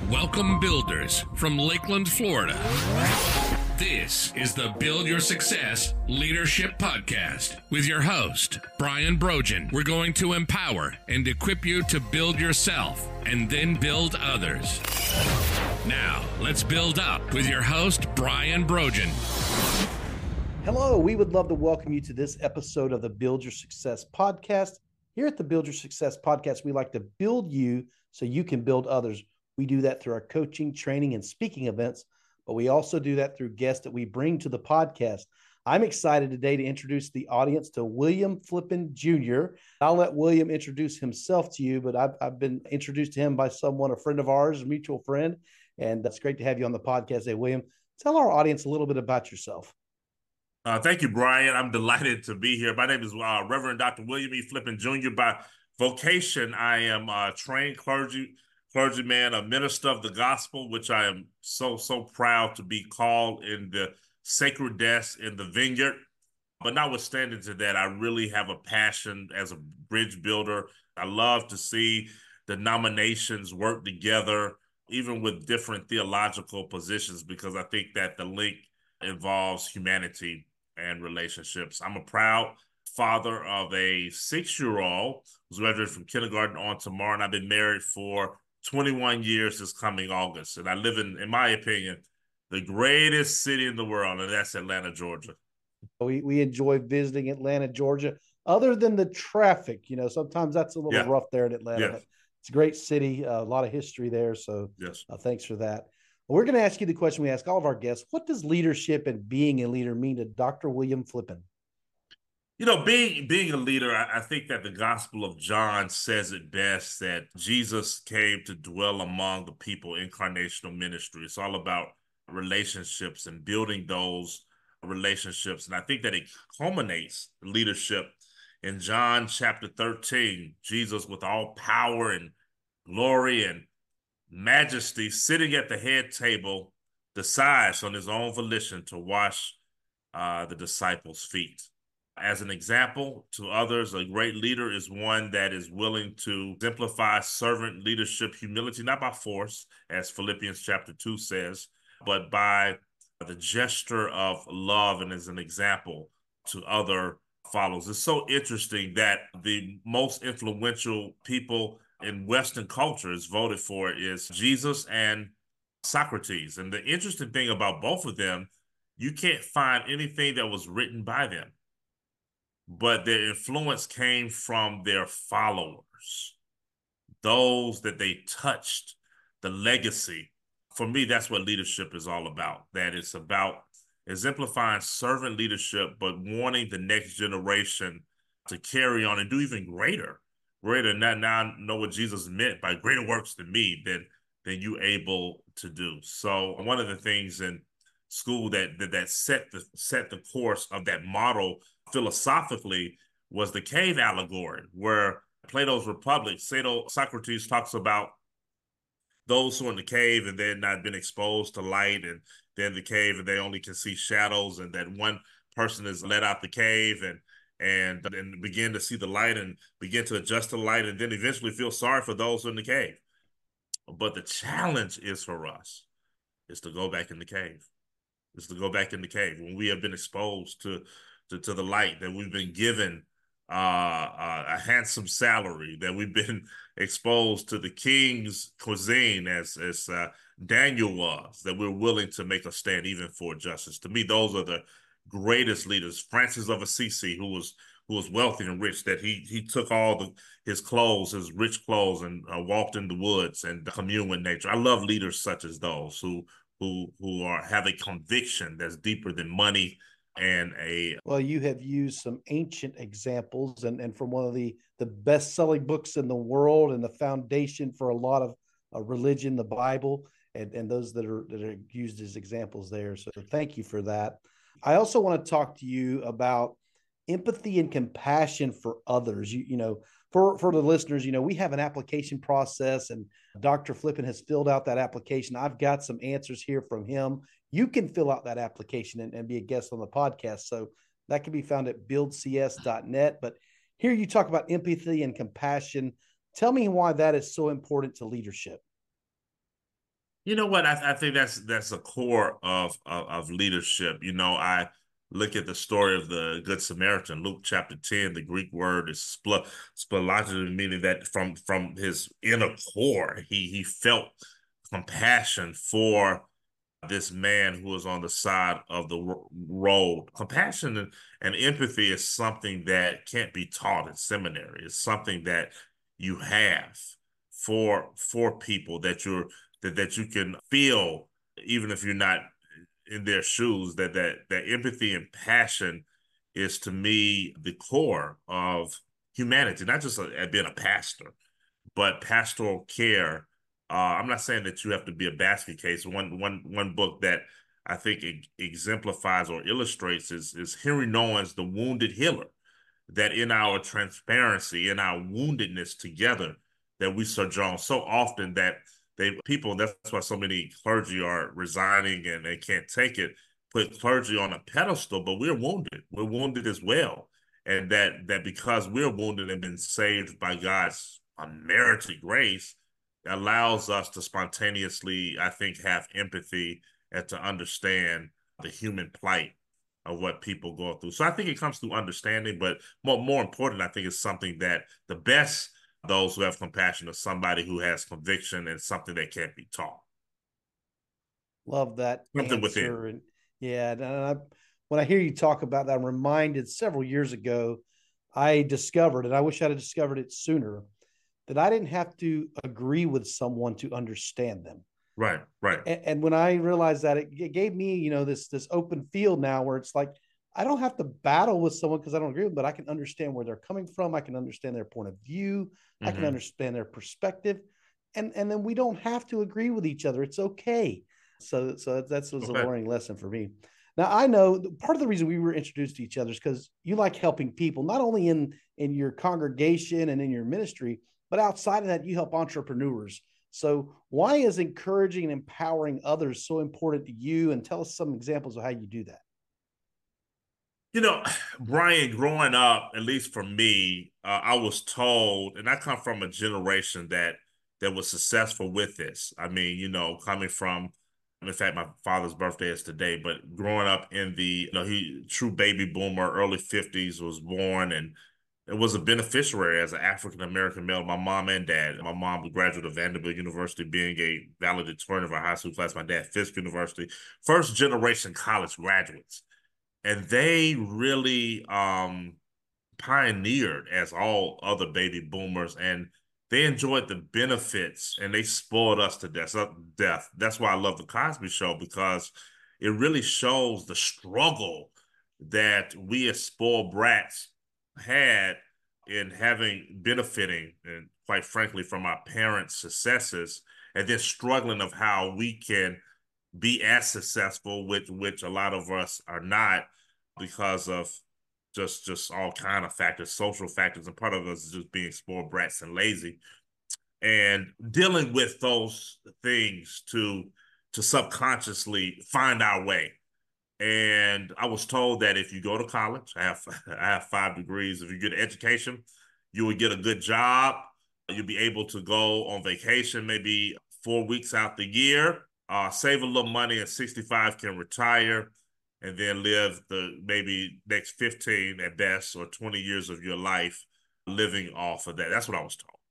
Welcome builders from Lakeland, Florida. This is the Build Your Success Leadership Podcast with your host, Brian Brogan. We're going to empower and equip you to build yourself and then build others. Now, let's build up with your host, Brian Brogan. Hello, we would love to welcome you to this episode of the Build Your Success Podcast. Here at the Build Your Success Podcast, we like to build you so you can build others. We do that through our coaching, training, and speaking events, but we also do that through guests that we bring to the podcast. I'm excited today to introduce the audience to William Flippin Jr. I'll let William introduce himself to you, but I've been introduced to him by someone, a friend of ours, a mutual friend, and it's great to have you on the podcast. Hey, William, tell our audience a little bit about yourself. Thank you, Brian. I'm delighted to be here. My name is Reverend Dr. William E. Flippin Jr. By vocation, I am a trained clergyman, a minister of the gospel, which I am so proud to be called in the sacred desk in the vineyard. But notwithstanding to that, I really have a passion as a bridge builder. I love to see denominations work together, even with different theological positions, because I think that the link involves humanity and relationships. I'm a proud father of a 6-year-old who's graduated from kindergarten on tomorrow, and I've been married for 21 years this coming August. And I live in my opinion, the greatest city in the world, and that's Atlanta, Georgia. We enjoy visiting Atlanta, Georgia. Other than the traffic, sometimes that's a little rough there in Atlanta. Yes. But it's a great city, a lot of history there. So yes. Thanks for that. We're going to ask you the question we ask all of our guests. What does leadership and being a leader mean to Dr. William Flippin? Being a leader, I think that the Gospel of John says it best, that Jesus came to dwell among the people, incarnational ministry. It's all about relationships and building those relationships. And I think that it culminates leadership in John chapter 13, Jesus with all power and glory and majesty sitting at the head table decides on his own volition to wash the disciples' feet. As an example to others, a great leader is one that is willing to exemplify servant leadership, humility, not by force, as Philippians chapter 2 says, but by the gesture of love and as an example to other followers. It's so interesting that the most influential people in Western culture is voted for is Jesus and Socrates. And the interesting thing about both of them, you can't find anything that was written by them, but their influence came from their followers, those that they touched, the legacy. For me, that's what leadership is all about. That it's about exemplifying servant leadership, but wanting the next generation to carry on and do even greater. Now know what Jesus meant by greater works than me than you able to do. So one of the things in school that set the course of that model philosophically was the cave allegory, where Plato's Republic, Socrates talks about those who are in the cave and they're not been exposed to light, and they're in the cave and they only can see shadows, and that one person is let out the cave and begin to see the light and begin to adjust to the light, and then eventually feel sorry for those in the cave. But the challenge is for us is to go back in the cave. Is to go back in the cave when we have been exposed to the light, that we've been given a handsome salary, that we've been exposed to the king's cuisine as Daniel was, that we're willing to make a stand even for justice. To me, those are the greatest leaders. Francis of Assisi, who was wealthy and rich, that he took all his clothes, his rich clothes, and walked in the woods and communed with nature. I love leaders such as those who have a conviction that's deeper than money and Well, you have used some ancient examples and from one of the best-selling books in the world and the foundation for a lot of religion, the Bible, and those that are used as examples there. So thank you for that. I also want to talk to you about empathy and compassion for others. For the listeners, we have an application process, and Dr. Flippin has filled out that application. I've got some answers here from him. You can fill out that application and be a guest on the podcast. So that can be found at buildcs.net. But here you talk about empathy and compassion. Tell me why that is so important to leadership. You know what? I think that's a core of leadership. You know, I look at the story of the Good Samaritan, Luke chapter 10. The Greek word is splagio, meaning that from his inner core, he felt compassion for this man who was on the side of the road. Compassion and empathy is something that can't be taught in seminary. It's something that you have for people that you can feel, even if you're not in their shoes. That empathy and passion is, to me, the core of humanity, not just being a pastor, but pastoral care. I'm not saying that you have to be a basket case. One book that I think exemplifies or illustrates is Henry Nouwen's The Wounded Healer. That in our transparency, in our woundedness together, that we sojourn so often that people. That's why so many clergy are resigning and they can't take it. Put clergy on a pedestal, but we're wounded. We're wounded as well, and that because we're wounded and been saved by God's unmerited grace, allows us to spontaneously, I think, have empathy and to understand the human plight of what people go through. So I think it comes through understanding, but more important, I think it's something that the best those who have compassion are somebody who has conviction and something that can't be taught. Love that Something within. answer. And yeah, and when I hear you talk about that, I'm reminded several years ago, I discovered, and I wish I'd have discovered it sooner, that I didn't have to agree with someone to understand them. Right, right. And when I realized that, it gave me, this open field now where it's like, I don't have to battle with someone because I don't agree with them, but I can understand where they're coming from. I can understand their point of view. I can understand their perspective. And then we don't have to agree with each other. It's okay. So that was a learning lesson for me. Now, I know part of the reason we were introduced to each other is because you like helping people, not only in your congregation and in your ministry, but outside of that, you help entrepreneurs. So why is encouraging and empowering others so important to you? And tell us some examples of how you do that. You know, Brian, growing up, at least for me, I was told, and I come from a generation that was successful with this. I mean, coming from, in fact, my father's birthday is today, but growing up in he true baby boomer, early 50s was born, and it was a beneficiary as an African American male. My mom and dad. My mom was a graduate of Vanderbilt University, being a valedictorian of our high school class. My dad, Fisk University, first generation college graduates, and they really pioneered as all other baby boomers, and they enjoyed the benefits and they spoiled us to death. That's why I love the Cosby Show, because it really shows the struggle that we as spoiled brats had in benefiting, and quite frankly, from our parents' successes, and then struggling of how we can be as successful, which a lot of us are not, because of just all kind of factors, social factors, and part of us is just being spoiled brats and lazy, and dealing with those things to subconsciously find our way. And I was told that if you go to college, I have 5 degrees. If you get an education, you will get a good job. You'll be able to go on vacation maybe 4 weeks out the year, save a little money at 65, can retire, and then live the maybe next 15 at best or 20 years of your life living off of that. That's what I was told.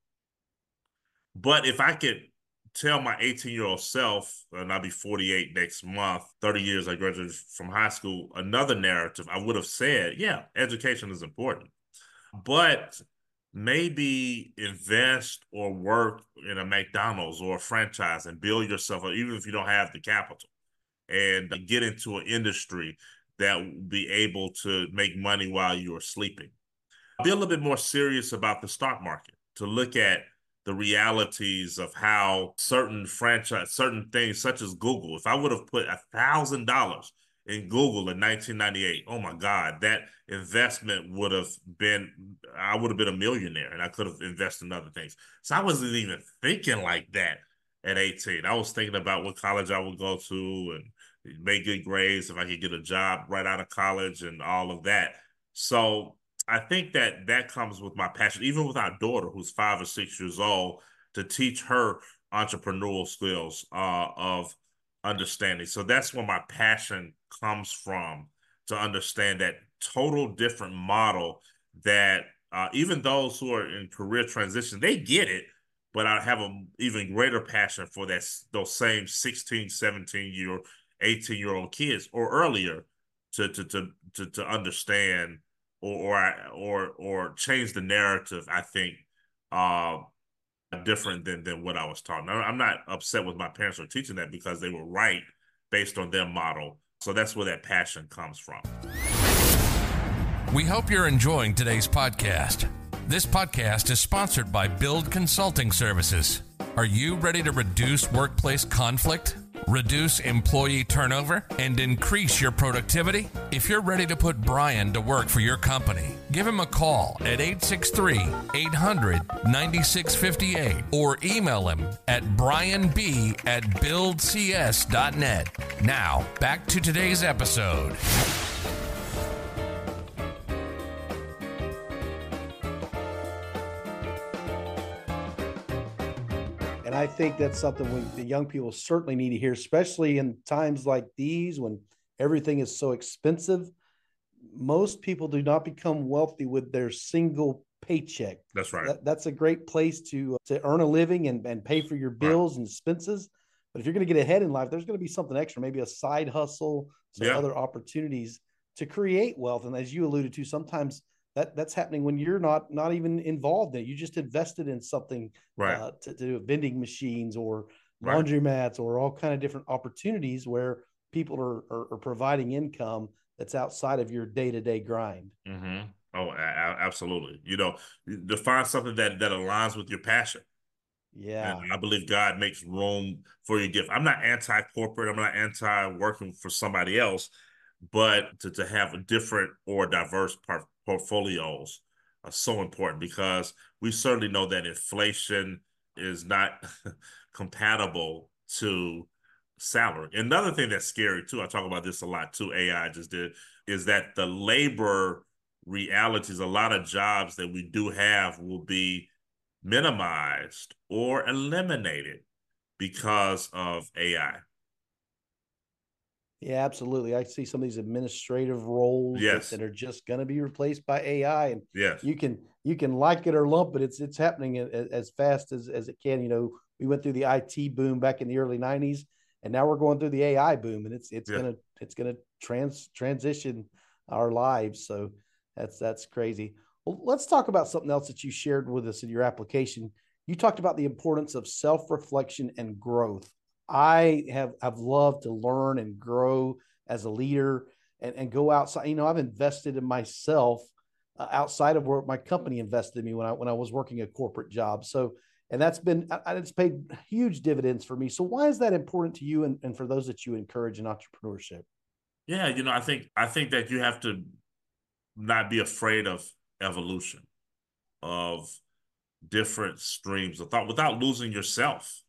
But if I could tell my 18-year-old self, and I'll be 48 next month, 30 years I graduated from high school, another narrative, I would have said, yeah, education is important, but maybe invest or work in a McDonald's or a franchise and build yourself up, even if you don't have the capital, and get into an industry that will be able to make money while you are sleeping. Be a little bit more serious about the stock market, to look at the realities of how certain things such as Google, if I would have put $1,000 in Google in 1998, oh my God, that investment I would have been a millionaire, and I could have invested in other things. So I wasn't even thinking like that at 18. I was thinking about what college I would go to and make good grades, if I could get a job right out of college and all of that. So I think that comes with my passion, even with our daughter, who's 5 or 6 years old, to teach her entrepreneurial skills of understanding. So that's where my passion comes from, to understand that total different model that even those who are in career transition, they get it, but I have an even greater passion for those same 16, 17-year, 18-year-old kids or earlier to understand or change the narrative, I think, different than what I was taught. Now, I'm not upset with my parents for teaching that, because they were right based on their model. So that's where that passion comes from. We hope you're enjoying today's podcast. This podcast is sponsored by Build Consulting Services. Are you ready to reduce workplace conflict, reduce employee turnover, and increase your productivity? If you're ready to put Brian to work for your company, give him a call at 863-800-9658 or email him at brianb@buildcs.net. Now, back to today's episode. And I think that's something the young people certainly need to hear, especially in times like these when everything is so expensive. Most people do not become wealthy with their single paycheck. That's right. That's a great place to earn a living and pay for your bills and expenses. But if you're going to get ahead in life, there's going to be something extra, maybe a side hustle, some other opportunities to create wealth. And as you alluded to, sometimes that's happening when you're not even involved in it. You just invested in something, to do vending machines or laundromats or all kind of different opportunities where people are providing income that's outside of your day-to-day grind. Mm-hmm. Oh, absolutely. To find something that aligns with your passion. Yeah. And I believe God makes room for your gift. I'm not anti-corporate. I'm not anti-working for somebody else, but to have a different or diverse portfolios are so important, because we certainly know that inflation is not compatible to salary. Another thing that's scary too, I talk about this a lot too, AI just did, is that the labor realities, a lot of jobs that we do have will be minimized or eliminated because of AI. Yeah, absolutely. I see some of these administrative roles that are just going to be replaced by AI, and you can like it or lump it. It's happening as fast as it can. We went through the IT boom back in the early 90s, and now we're going through the AI boom, and it's gonna transition our lives. So that's crazy. Well, let's talk about something else that you shared with us in your application. You talked about the importance of self-reflection and growth. I have loved to learn and grow as a leader and go outside. I've invested in myself outside of where my company invested in me when I was working a corporate job. So, and it's paid huge dividends for me. So why is that important to you and for those that you encourage in entrepreneurship? Yeah, I think that you have to not be afraid of evolution, of different streams of thought without losing yourself.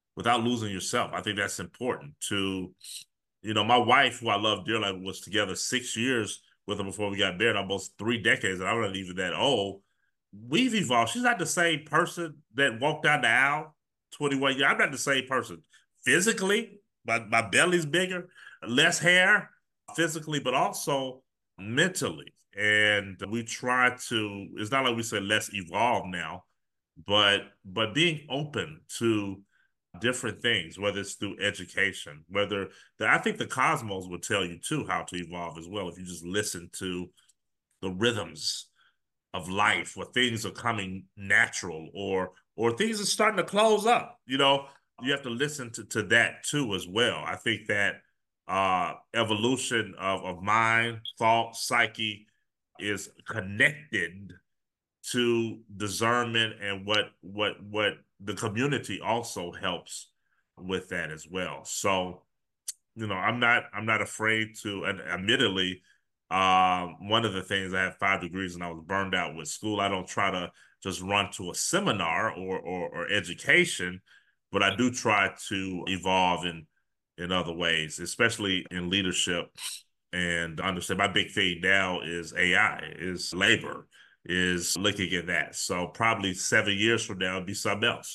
I think that's important to, my wife, who I love dearly, was together 6 years with her before we got married, almost 3 decades, and I'm not even that old. We've evolved. She's not the same person that walked down the aisle 21 years. I'm not the same person physically. My belly's bigger, less hair physically, but also mentally. And we try to, it's not like we say let's evolve now, but being open to different things, whether it's through education, I think the cosmos will tell you too how to evolve as well. If you just listen to the rhythms of life, where things are coming natural or things are starting to close up, you have to listen to that too as well. I think that evolution of mind, thought, psyche is connected to discernment, and what the community also helps with that as well. So, I'm not afraid to, and admittedly, one of the things, I have 5 degrees and I was burned out with school. I don't try to just run to a seminar or education, but I do try to evolve in other ways, especially in leadership, and understand my big thing now is AI, is labor, is looking at that. So probably 7 years from now, it'll be something else.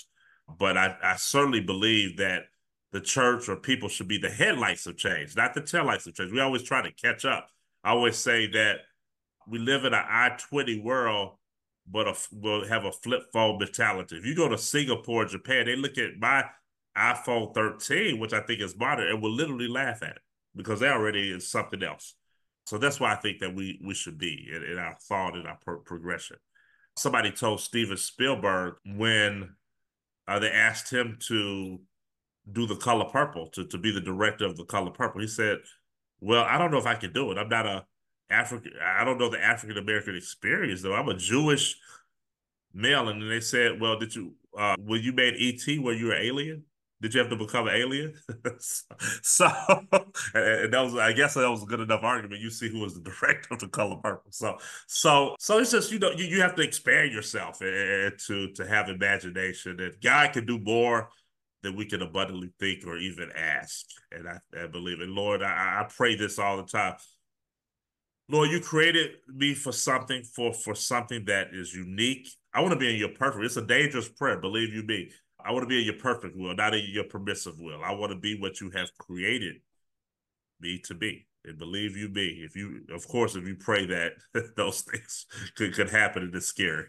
But I certainly believe that the church or people should be the headlights of change, not the taillights of change. We always try to catch up. I always say that we live in an I-20 world, but we'll have a flip phone mentality. If you go to Singapore, Japan, they look at my iPhone 13, which I think is modern, and will literally laugh at it because they already is something else. So that's why I think that we should be in our thought and our progression. Somebody told Steven Spielberg when they asked him to do The Color Purple, to be the director of The Color Purple. He said, well, I don't know if I can do it. I'm not I don't know the African American experience though. I'm a Jewish male. And then they said, well, when you made E.T., were you an alien? Did you have to become an alien? So, and that was, I guess that was a good enough argument. You see who was the director of The Color Purple. So it's just, you have to expand yourself and to have imagination, and God can do more than we can abundantly think or even ask. And I believe it. Lord, I pray this all the time. Lord, you created me for something, for something that is unique. I want to be in your perfect. It's a dangerous prayer, believe you me. I want to be in your perfect will, not in your permissive will. I want to be what you have created me to be. And believe you me, if you pray that those things could happen, and it's scary.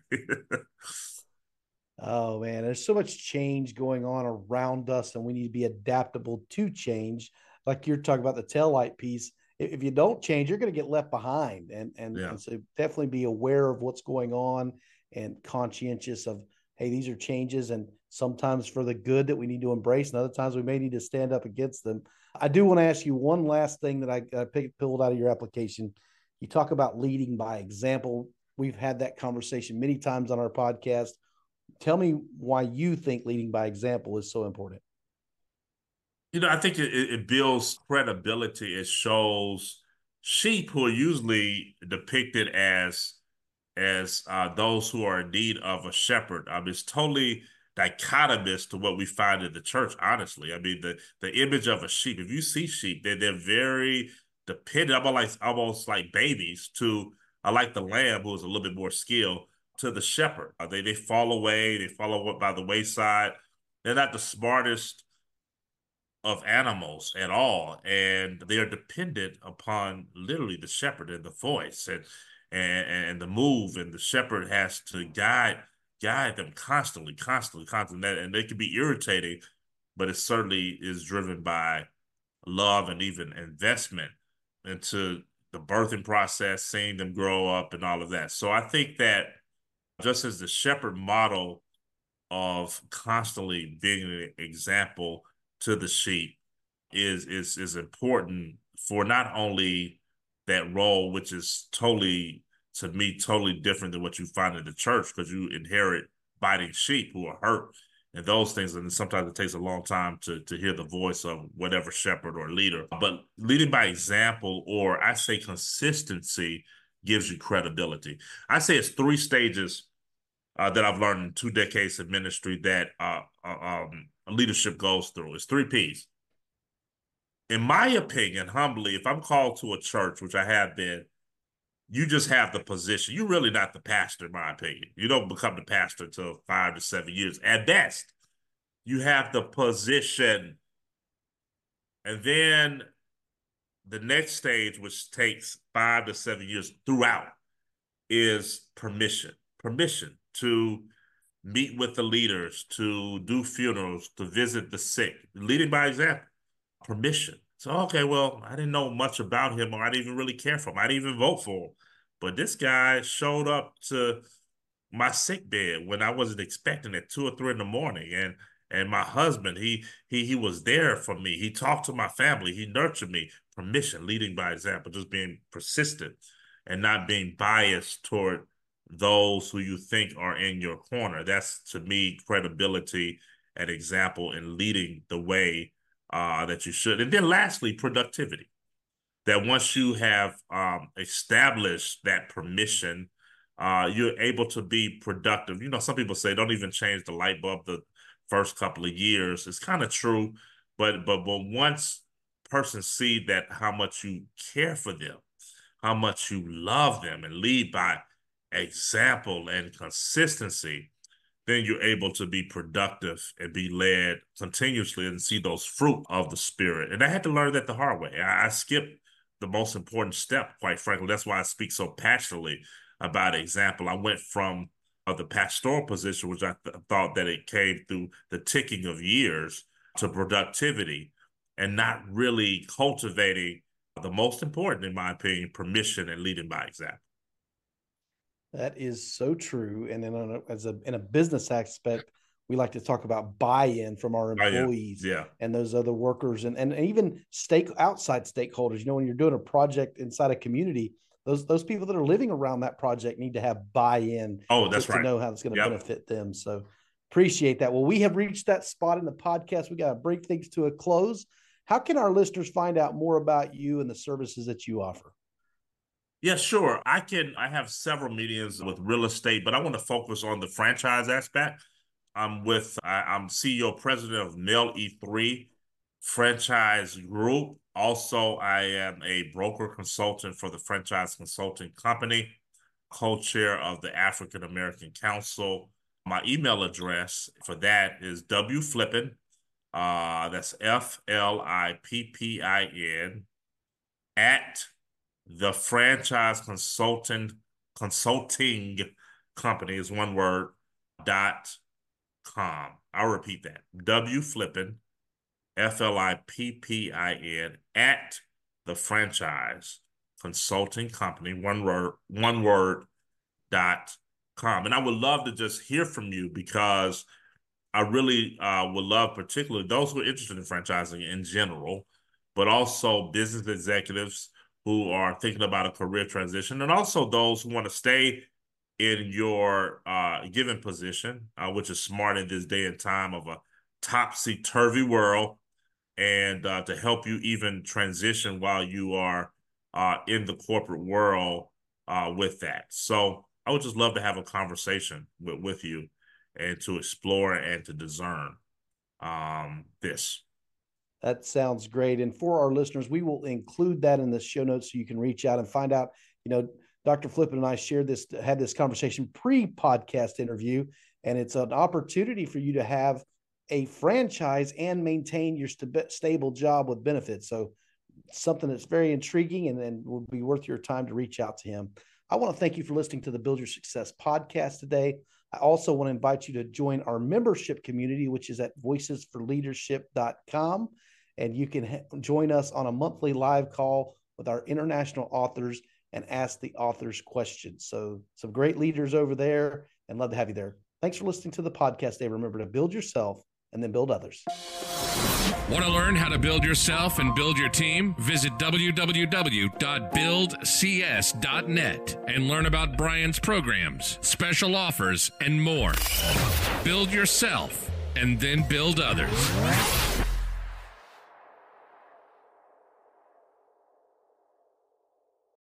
Oh man, there's so much change going on around us, and we need to be adaptable to change. Like you're talking about the tail light piece. If you don't change, you're going to get left behind. And so definitely be aware of what's going on and conscientious of, hey, these are changes, and sometimes for the good that we need to embrace, and other times we may need to stand up against them. I do want to ask you one last thing that I pulled out of your application. You talk about leading by example. We've had that conversation many times on our podcast. Tell me why you think leading by example is so important. I think it builds credibility. It shows sheep who are usually depicted as those who are in need of a shepherd. I mean, it's totally dichotomous to what we find in the church, honestly. I mean, the image of a sheep, if you see sheep, they're very dependent, almost like babies, to, I like the lamb, who is a little bit more skilled, to the shepherd. They fall away, they follow by the wayside. They're not the smartest of animals at all, and they are dependent upon literally the shepherd and the voice and the move, and the shepherd has to guide them constantly, and they can be irritating, but it certainly is driven by love and even investment into the birthing process, seeing them grow up and all of that. So I think that just as the shepherd model of constantly being an example to the sheep is important for not only that role, which is totally, to me, totally different than what you find in the church, because you inherit biting sheep who are hurt and those things. And sometimes it takes a long time to hear the voice of whatever shepherd or leader. But leading by example, or I say consistency, gives you credibility. I say it's 3 stages that I've learned in 2 decades of ministry that leadership goes through. It's 3 P's. In my opinion, humbly, if I'm called to a church, which I have been, you just have the position. You're really not the pastor, in my opinion. You don't become the pastor until 5 to 7 years. At best, you have the position. And then the next stage, which takes 5 to 7 years throughout, is permission. Permission to meet with the leaders, to do funerals, to visit the sick, leading by example. Permission. So, okay, well, I didn't know much about him, or I didn't even really care for him. I didn't even vote for him. But this guy showed up to my sick bed when I wasn't expecting it, 2 or 3 in the morning. And my husband, he was there for me. He talked to my family. He nurtured me. Permission, leading by example, just being persistent and not being biased toward those who you think are in your corner. That's, to me, credibility and example in leading the way that you should. And then lastly, productivity. That once you have established that permission, you're able to be productive. Some people say don't even change the light bulb the first couple of years. It's kind of true, but once persons see that how much you care for them, how much you love them, and lead by example and consistency, then you're able to be productive and be led continuously and see those fruit of the Spirit. And I had to learn that the hard way. I skipped the most important step, quite frankly. That's why I speak so passionately about example. I went from the pastoral position, which I thought that it came through the ticking of years, to productivity, and not really cultivating the most important, in my opinion, permission and leading by example. That is so true. And then in a business aspect, we like to talk about buy-in from our employees and those other workers and even outside stakeholders. You know, when you're doing a project inside a community, those people that are living around that project need to have buy-in. Oh, that's right. To know how it's going to benefit them. So appreciate that. Well, we have reached that spot in the podcast. We got to bring things to a close. How can our listeners find out more about you and the services that you offer? Yeah, sure. I have several meetings with real estate, but I want to focus on the franchise aspect. I'm CEO president of Mel E3 Franchise Group. Also, I am a broker consultant for the Franchise Consulting Company, co-chair of the African American Council. My email address for that is wflippin, that's FLIPPIN, at the Franchise Consulting Company is one word, .com. I'll repeat that. wflippin, FLIPPIN, at the Franchise Consulting Company, one word, .com. And I would love to just hear from you, because I really would love, particularly those who are interested in franchising in general, but also business executives who are thinking about a career transition, and also those who want to stay in your given position, which is smart in this day and time of a topsy-turvy world, and to help you even transition while you are in the corporate world with that. So I would just love to have a conversation with you and to explore and to discern this. That sounds great. And for our listeners, we will include that in the show notes so you can reach out and find out. You know, Dr. Flippin and I had this conversation pre-podcast interview, and it's an opportunity for you to have a franchise and maintain your stable job with benefits. So something that's very intriguing and will be worth your time to reach out to him. I want to thank you for listening to the Build Your Success podcast today. I also want to invite you to join our membership community, which is at voicesforleadership.com. And you can join us on a monthly live call with our international authors and ask the authors questions. So some great leaders over there, and love to have you there. Thanks for listening to the podcast today. Remember to build yourself and then build others. Want to learn how to build yourself and build your team? Visit www.buildcs.net and learn about Brian's programs, special offers, and more. Build yourself and then build others.